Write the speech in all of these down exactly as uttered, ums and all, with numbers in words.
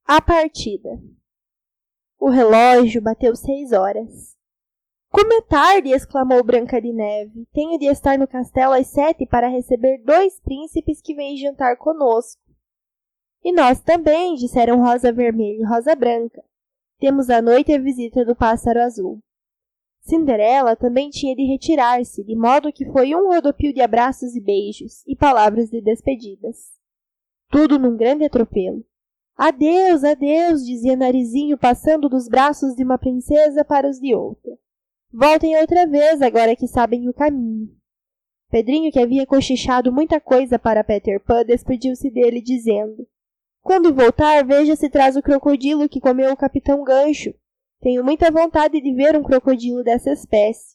A partida. O relógio bateu seis horas. Como é tarde, exclamou Branca de Neve. Tenho de estar no castelo às sete para receber dois príncipes que vêm jantar conosco. E nós também, disseram Rosa Vermelha e Rosa Branca. Temos à noite a visita do Pássaro Azul. Cinderela também tinha de retirar-se, de modo que foi um rodopio de abraços e beijos, e palavras de despedidas. Tudo num grande atropelo. Adeus, adeus, dizia Narizinho, passando dos braços de uma princesa para os de outra. Voltem outra vez, agora que sabem o caminho. Pedrinho, que havia cochichado muita coisa para Peter Pan, despediu-se dele, dizendo: Quando voltar, veja se traz o crocodilo que comeu o Capitão Gancho. Tenho muita vontade de ver um crocodilo dessa espécie.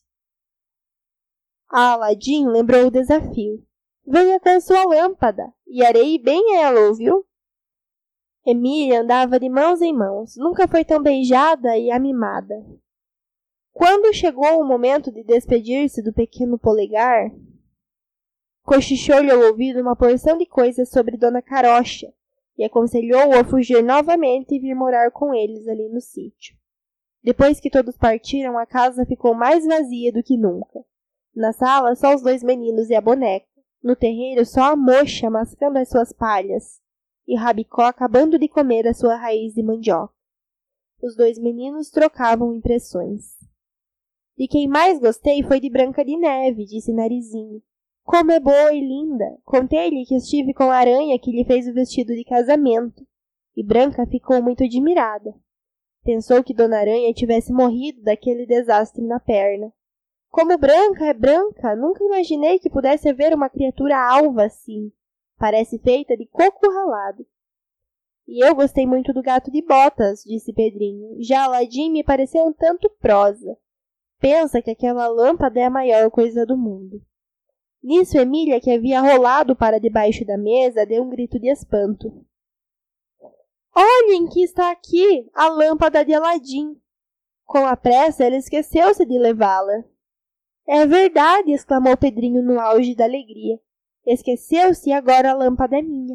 A Aladim lembrou o desafio. Venha com sua lâmpada, e arei bem ela, ouviu? Emília andava de mãos em mãos, nunca foi tão beijada e amimada. Quando chegou o momento de despedir-se do pequeno polegar, cochichou-lhe ao ouvido uma porção de coisas sobre Dona Carocha e aconselhou-o a fugir novamente e vir morar com eles ali no sítio. Depois que todos partiram, a casa ficou mais vazia do que nunca. Na sala, só os dois meninos e a boneca. No terreiro, só a mocha mascando as suas palhas e Rabicó acabando de comer a sua raiz de mandioca. Os dois meninos trocavam impressões. De quem mais gostei foi de Branca de Neve, disse Narizinho. Como é boa e linda! Contei-lhe que estive com a aranha que lhe fez o vestido de casamento. E Branca ficou muito admirada. Pensou que Dona Aranha tivesse morrido daquele desastre na perna. Como Branca é branca, nunca imaginei que pudesse haver uma criatura alva assim. Parece feita de coco ralado. E eu gostei muito do gato de botas, disse Pedrinho. Já Aladim me pareceu um tanto prosa. Pensa que aquela lâmpada é a maior coisa do mundo. Nisso, Emília, que havia rolado para debaixo da mesa, deu um grito de espanto. Olhem que está aqui a lâmpada de Aladim. Com a pressa, ela esqueceu-se de levá-la. É verdade, exclamou Pedrinho no auge da alegria. Esqueceu-se e agora a lâmpada é minha.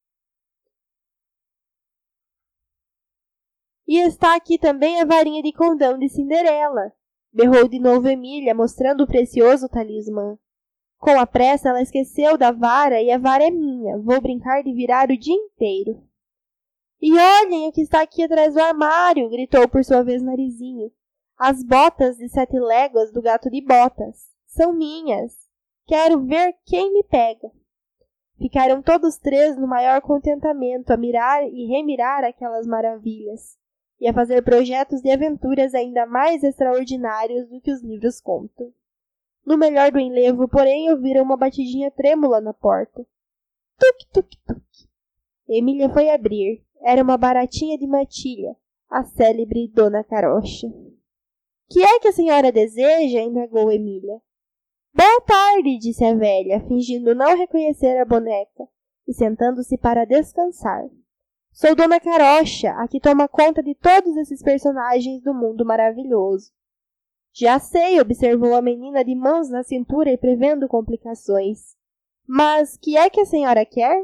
E está aqui também a varinha de condão de Cinderela, berrou de novo Emília, mostrando o precioso talismã. Com a pressa, ela esqueceu da vara e a vara é minha. Vou brincar de virar o dia inteiro. E olhem o que está aqui atrás do armário, gritou por sua vez Narizinho. As botas de sete léguas do gato de botas. São minhas. Quero ver quem me pega. Ficaram todos três no maior contentamento a mirar e remirar aquelas maravilhas, e a fazer projetos de aventuras ainda mais extraordinários do que os livros contam. No melhor do enlevo, porém, ouviram uma batidinha trêmula na porta. Tuk, tuk, tuk. Emília foi abrir. Era uma baratinha de matilha, a célebre Dona Carocha. Que é que a senhora deseja? Indagou Emília. Boa tarde, disse a velha, fingindo não reconhecer a boneca, e sentando-se para descansar. Sou Dona Carocha, a que toma conta de todos esses personagens do mundo maravilhoso. Já sei, observou a menina de mãos na cintura e prevendo complicações. Mas que é que a senhora quer?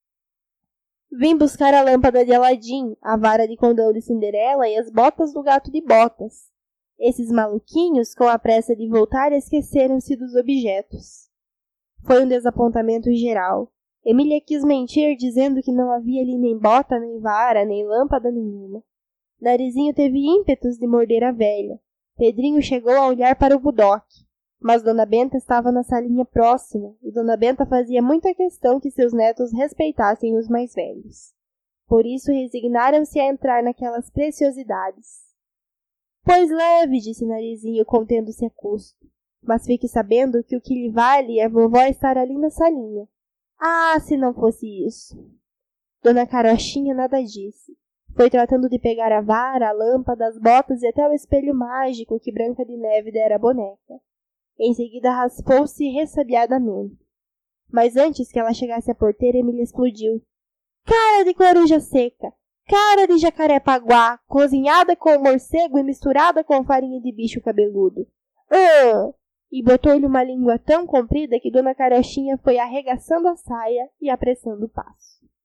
Vim buscar a lâmpada de Aladim, a vara de condão de Cinderela e as botas do gato de botas. Esses maluquinhos, com a pressa de voltar, esqueceram-se dos objetos. Foi um desapontamento geral. Emília quis mentir, dizendo que não havia ali nem bota, nem vara, nem lâmpada nenhuma. Narizinho teve ímpetos de morder a velha. Pedrinho chegou a olhar para o budoque, mas Dona Benta estava na salinha próxima, e Dona Benta fazia muita questão que seus netos respeitassem os mais velhos. Por isso resignaram-se a entrar naquelas preciosidades. Pois leve, disse Narizinho, contendo-se a custo. Mas fique sabendo que o que lhe vale é a vovó estar ali na salinha. Ah, se não fosse isso! Dona Carochinha nada disse. Foi tratando de pegar a vara, a lâmpada, as botas e até o espelho mágico que Branca de Neve dera à boneca. Em seguida raspou-se ressabiadamente. Mas antes que ela chegasse à porteira, Emília explodiu. Cara de coruja seca! Cara de jacaré-paguá, cozinhada com morcego e misturada com farinha de bicho cabeludo. Ah! E botou-lhe uma língua tão comprida que Dona Carochinha foi arregaçando a saia e apressando o passo.